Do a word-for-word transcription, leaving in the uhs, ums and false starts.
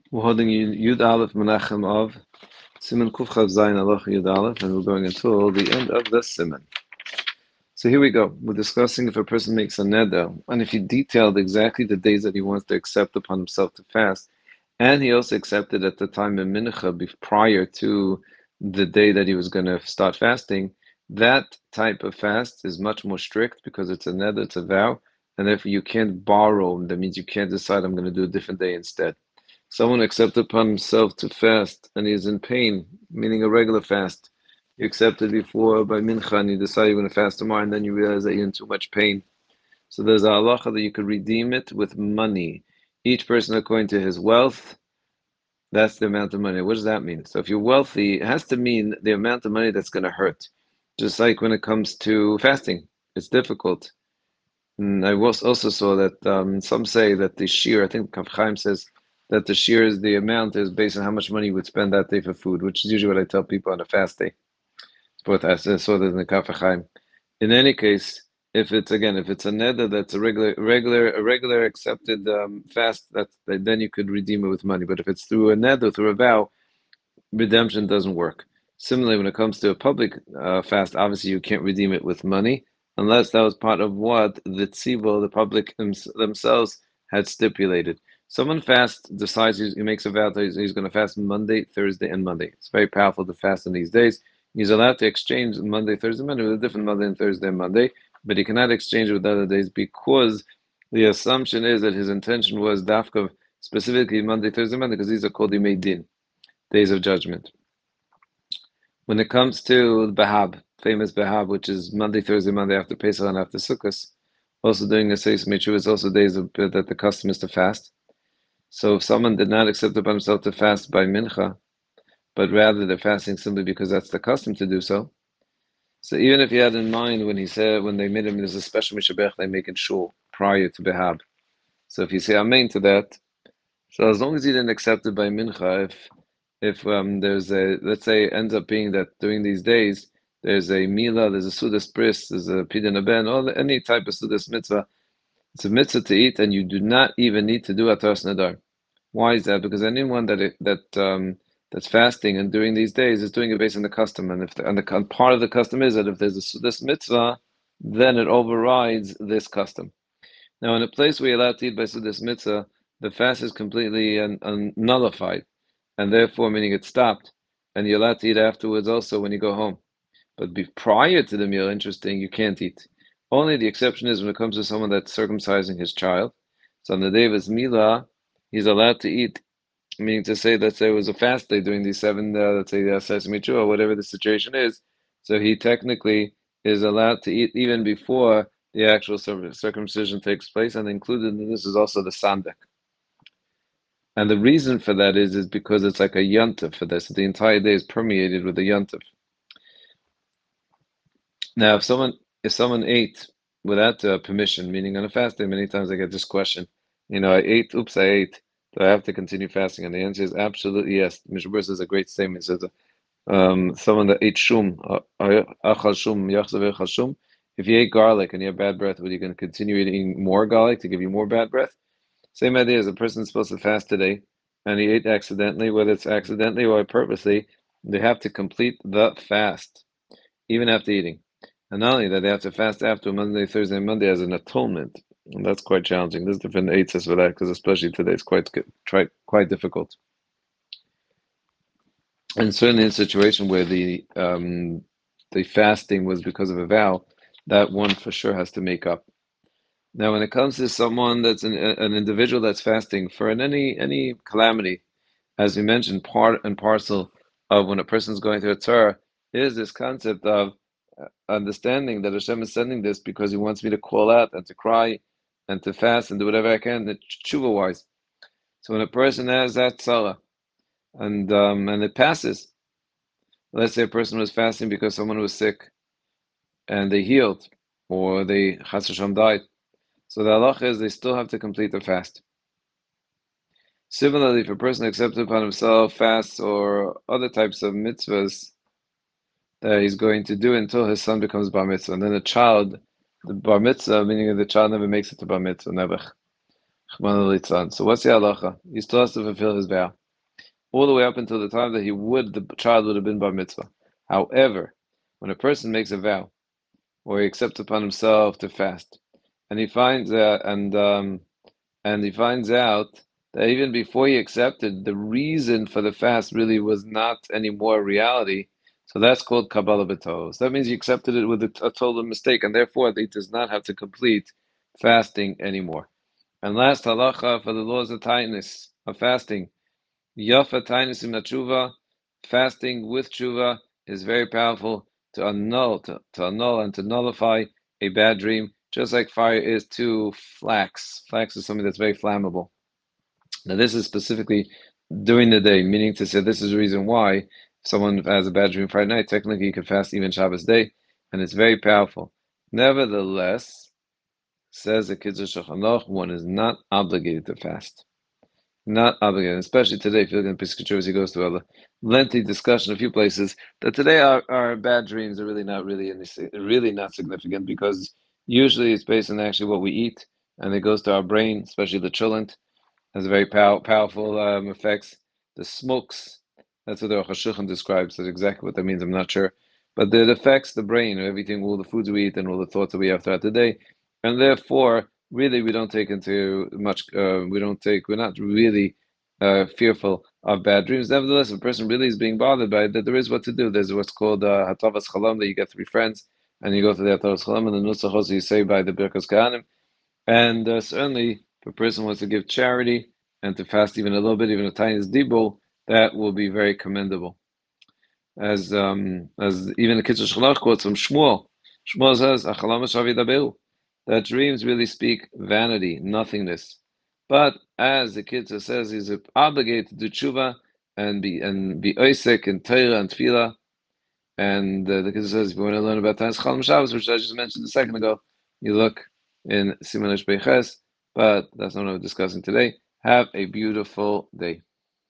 We're holding Yud Aleph Menachem of Siman Kuf Chav Zayin Aloch Yud Aleph, and we're going until the end of the Siman. So here we go. We're discussing if a person makes a neder, and if he detailed exactly the days that he wants to accept upon himself to fast, and he also accepted at the time of Mincha prior to the day that he was going to start fasting, that type of fast is much more strict because it's a neder, it's a vow, and therefore you can't borrow. That means you can't decide I'm going to do a different day instead. Someone accepted upon himself to fast and he is in pain, meaning a regular fast. You accepted before by mincha and you decide you're going to fast tomorrow and then you realize that you're in too much pain. So there's a halacha that you could redeem it with money. Each person according to his wealth, that's the amount of money. What does that mean? So if you're wealthy, it has to mean the amount of money that's going to hurt. Just like when it comes to fasting, it's difficult. And I was also saw that um, some say that the shear, I think Kav Chaim says that the shear is the amount is based on how much money you would spend that day for food, which is usually what I tell people on a fast day. It's both I saw that in the Kav Chaim. In any case, if it's again, if it's a neder that's a regular, regular, a regular accepted um, fast, that then you could redeem it with money. But if it's through a neder, through a vow, redemption doesn't work. Similarly, when it comes to a public uh, fast, obviously you can't redeem it with money unless that was part of what the tzivo, the public themselves, had stipulated. Someone fast decides he makes a vow that he's, he's going to fast Monday, Thursday, and Monday. It's very powerful to fast in these days. He's allowed to exchange Monday, Thursday, Monday with a different Monday and Thursday and Monday, but he cannot exchange it with other days because the assumption is that his intention was dafka specifically Monday, Thursday, Monday, because these are called Yimei Din, days of judgment. When it comes to Bahab, famous Bahab, which is Monday, Thursday, Monday after Pesach and after Sukkot, also doing a Seis Mitzvah is also days of, that the custom is to fast. So if someone did not accept upon himself to fast by Mincha, but rather they're fasting simply because that's the custom to do so. So even if he had in mind when he said, when they made him, there's a special Mishabech they make in Shul prior to Bahab. So if you say Amen to that, so as long as he didn't accept it by Mincha, if if um, there's a, let's say, it ends up being that during these days, there's a Mila, there's a Sudas Bris, there's a Pidyon Aben, or any type of Sudas Mitzvah, it's a mitzvah to eat, and you do not even need to do Ataras Nadar. Why is that? Because anyone that it, that um, that's fasting and doing these days is doing it based on the custom, and if the, and the and part of the custom is that if there's a Sudas Mitzvah, then it overrides this custom. Now, in a place where you're allowed to eat by Sudas Mitzvah, the fast is completely un, un, nullified, and therefore meaning it's stopped, and you're allowed to eat afterwards also when you go home. But be, prior to the meal, interesting, you can't eat. Only the exception is when it comes to someone that's circumcising his child. So on the day of his milah, he's allowed to eat, meaning to say that there was a fast day during these seven, uh, let's say, uh, sesame chu, or whatever the situation is. So he technically is allowed to eat even before the actual circumcision takes place, and included in this is also the sandek. And the reason for that is is because it's like a yontif for this. The entire day is permeated with a yontif. Now, if someone if someone ate without uh, permission, meaning on a fast day, many times I get this question. You know, I ate. Oops, I ate. Do I have to continue fasting? And the answer is absolutely yes. Mishnah says a great statement. It says, um, someone that ate shum, uh, achal shum, yachzav echal shum. If you ate garlic and you have bad breath, are you going to continue eating more garlic to give you more bad breath? Same idea as a person's supposed to fast today and he ate accidentally, whether it's accidentally or purposely, they have to complete the fast, even after eating. And not only that, they have to fast after Monday, Thursday, and Monday as an atonement. And that's quite challenging. There's different eights for that, because especially today it's quite quite difficult. And certainly in a situation where the um, the fasting was because of a vow, that one for sure has to make up. Now, when it comes to someone that's an, an individual that's fasting for an, any any calamity, as we mentioned, part and parcel of when a person is going through a Torah is this concept of uh, understanding that Hashem is sending this because He wants me to call out and to cry and to fast and do whatever I can, tshuva wise. So when a person has that tzara and um, and it passes, let's say a person was fasting because someone was sick and they healed, or they chas v'shalom died. So the halacha is they still have to complete their fast. Similarly, if a person accepts upon himself fasts or other types of mitzvahs that he's going to do until his son becomes bar mitzvah, and then the child, the bar mitzvah, meaning the child never makes it to bar mitzvah, never. So what's the halacha? He still has to fulfill his vow all the way up until the time that he would, the child would have been bar mitzvah. However, when a person makes a vow, or he accepts upon himself to fast, and he finds out, and um, and he finds out that even before he accepted, the reason for the fast really was not anymore reality. So that's called Kabbalah B'Tos. That means he accepted it with a, a total mistake, and therefore he does not have to complete fasting anymore. And last halacha for the laws of tightness of fasting. Yafa tightness in tshuva, fasting with tshuva is very powerful to annul, to, to annul and to nullify a bad dream, just like fire is to flax. Flax is something that's very flammable. Now, this is specifically during the day, meaning to say this is the reason why if someone has a bad dream Friday night, technically you can fast even Shabbos day, and it's very powerful. Nevertheless, says the Kitzur Shulchan Aruch, one is not obligated to fast. Not obligated, especially today. If you look at Pesach he goes to a lengthy discussion a few places that today our, our bad dreams are really not really any, really not significant because usually it's based on actually what we eat, and it goes to our brain, especially the chulent, has very pow- powerful um, effects. The smokes, that's what the Aruch HaShulchan describes. That's exactly what that means. I'm not sure, but it affects the brain, everything, all the foods we eat, and all the thoughts that we have throughout the day, and therefore, really, we don't take into much. Uh, we don't take. We're not really uh, fearful of bad dreams. Nevertheless, if a person really is being bothered by it, that there is what to do. There's what's called uh, Hatavas Chalam, that you get three friends, and you go to the Hatavas Chalam, and the Nusach also you say by the Birkas Kahanim, and uh, certainly, if a person wants to give charity and to fast even a little bit, even a tiny dibul, that will be very commendable. As um, as even the Kitzur Shulchan Aruch quotes from Shmuel. Shmuel says, "Achalam v'shavi that dreams really speak vanity, nothingness. But as the Kitzur says, he's obligated to do tshuva and be and be oisek and Torah and tefillah. And uh, the Kitzur says, if you want to learn about Tanis Chalam Shabbos, which I just mentioned a second ago, you look in Siman Beches, but that's not what we're discussing today. Have a beautiful day.